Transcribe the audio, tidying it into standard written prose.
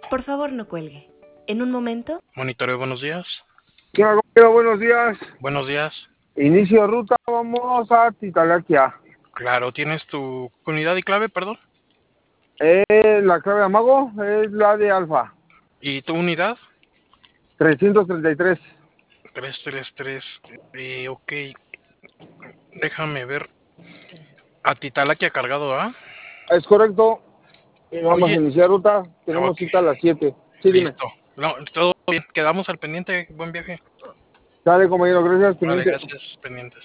Por favor, no cuelgue. En un momento. Monitoreo, buenos días. ¿Qué hago? Buenos días. Buenos días. Inicio de ruta, vamos a Titalaquia. Claro, ¿tienes tu unidad y clave, perdón? La clave de amago es la de Alfa. ¿Y tu unidad? 333. 333. Ok. Déjame ver. A Titalaquia cargado, ¿ah? Es correcto. Y vamos Oye. a iniciar ruta. Tenemos Ok. cita a las 7. Sí, dime. Listo. No, todo bien. Quedamos al pendiente. Buen viaje. Dale, compañero, gracias, Vale, teniente. gracias, pendientes.